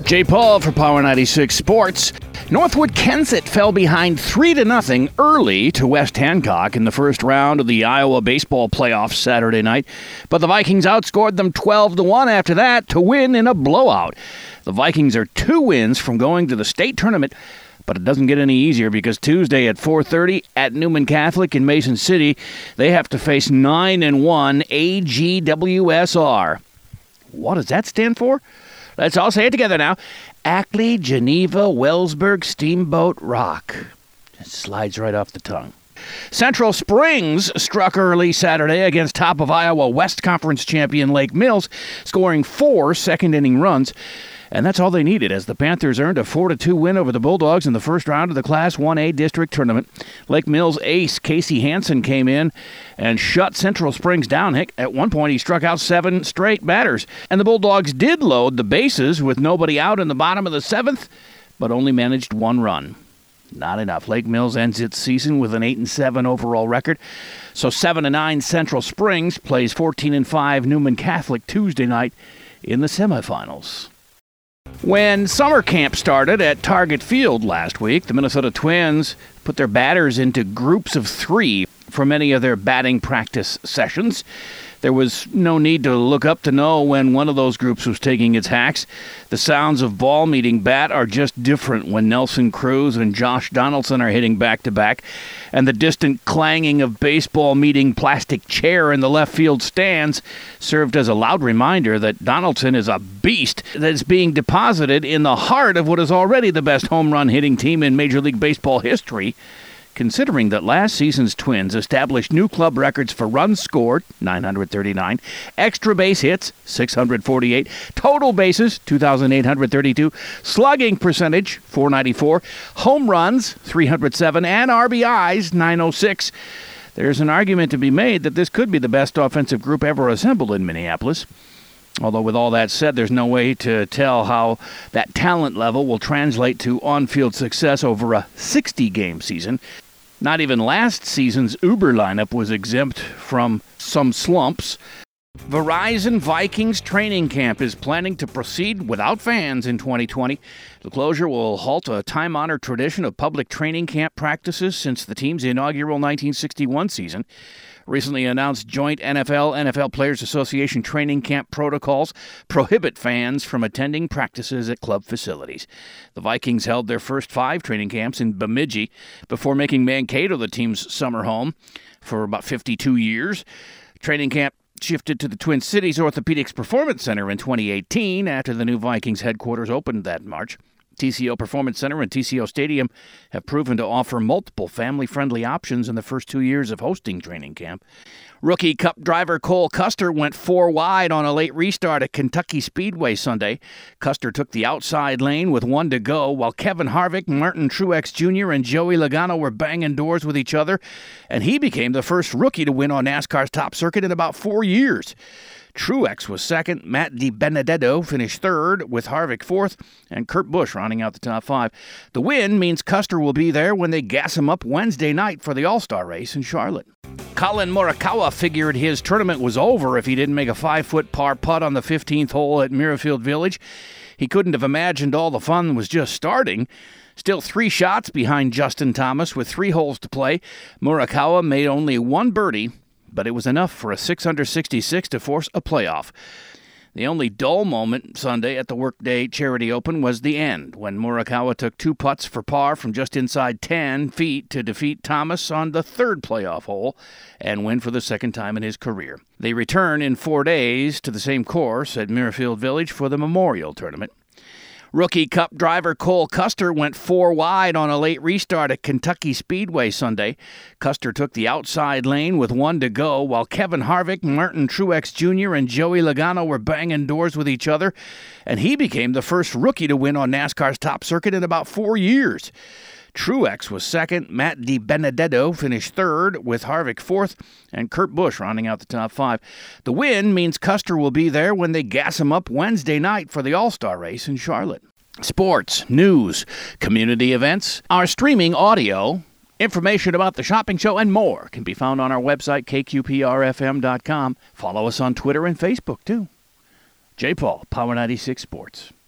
Jay Paul for Power 96 Sports. Northwood Kensett fell behind 3-0 early to West Hancock in the first round of the Iowa baseball playoffs Saturday night, but the Vikings outscored them 12-1 after that to win in a blowout. The Vikings are 2 wins from going to the state tournament, but it doesn't get any easier because Tuesday at 4:30 at Newman Catholic in Mason City, they have to face 9-1 AGWSR. What does that stand for? Let's all say it together now. Ackley, Geneva, Wellsburg, Steamboat, Rock. It slides right off the tongue. Central Springs struck early Saturday against top of Iowa West Conference champion Lake Mills, scoring 4 second-inning runs. And that's all they needed as the Panthers earned a 4-2 win over the Bulldogs in the first round of the Class 1A district tournament. Lake Mills ace Casey Hansen came in and shut Central Springs down. Heck, at one point he struck out 7 straight batters. And the Bulldogs did load the bases with nobody out in the bottom of the 7th, but only managed 1 run. Not enough. Lake Mills ends its season with an 8-7 overall record. So 7-9 Central Springs plays 14-5 Newman Catholic Tuesday night in the semifinals. When summer camp started at Target Field last week, the Minnesota Twins put their batters into groups of 3 for many of their batting practice sessions. There was no need to look up to know when one of those groups was taking its hacks. The sounds of ball meeting bat are just different when Nelson Cruz and Josh Donaldson are hitting back-to-back, and the distant clanging of baseball meeting plastic chair in the left field stands served as a loud reminder that Donaldson is a beast that is being deposited in the heart of what is already the best home run hitting team in Major League Baseball history. Considering that last season's Twins established new club records for runs scored, 939, extra base hits, 648, total bases, 2,832, slugging percentage, 494, home runs, 307, and RBIs, 906. There's an argument to be made that this could be the best offensive group ever assembled in Minneapolis. Although with all that said, there's no way to tell how that talent level will translate to on-field success over a 60-game season. Not even last season's Uber lineup was exempt from some slumps. Verizon Vikings training camp is planning to proceed without fans in 2020. The closure will halt a time-honored tradition of public training camp practices since the team's inaugural 1961 season. Recently announced joint NFL Players Association training camp protocols prohibit fans from attending practices at club facilities. The Vikings held their first 5 training camps in Bemidji before making Mankato the team's summer home for about 52 years. Training camp shifted to the Twin Cities Orthopedics Performance Center in 2018 after the new Vikings headquarters opened that March. TCO Performance Center and TCO Stadium have proven to offer multiple family-friendly options in the first 2 years of hosting training camp. Rookie Cup driver Cole Custer went 4 wide on a late restart at Kentucky Speedway Sunday. Custer took the outside lane with 1 to go, while Kevin Harvick, Martin Truex Jr., and Joey Logano were banging doors with each other, and he became the first rookie to win on NASCAR's top circuit in about 4 years. Truex was second, Matt DiBenedetto finished third, with Harvick fourth, and Kurt Busch rounding out the top 5. The win means Custer will be there when they gas him up Wednesday night for the All-Star race in Charlotte. Colin Morikawa figured his tournament was over if he didn't make a 5-foot par putt on the 15th hole at Muirfield Village. He couldn't have imagined all the fun was just starting. Still 3 shots behind Justin Thomas with 3 holes to play. Morikawa made only 1 birdie, but it was enough for a 666 to force a playoff. The only dull moment Sunday at the Workday Charity Open was the end, when Morikawa took 2 putts for par from just inside 10 feet to defeat Thomas on the 3rd playoff hole and win for the 2nd time in his career. They return in 4 days to the same course at Muirfield Village for the Memorial Tournament. Rookie Cup driver Cole Custer went 4 wide on a late restart at Kentucky Speedway Sunday. Custer took the outside lane with 1 to go, while Kevin Harvick, Martin Truex Jr., and Joey Logano were banging doors with each other, and he became the first rookie to win on NASCAR's top circuit in about 4 years. Truex was second, Matt DiBenedetto finished third, with Harvick fourth, and Kurt Busch rounding out the top 5. The win means Custer will be there when they gas him up Wednesday night for the All-Star race in Charlotte. Sports, news, community events, our streaming audio, information about the shopping show, and more can be found on our website, kqprfm.com. Follow us on Twitter and Facebook, too. J. Paul, Power 96 Sports.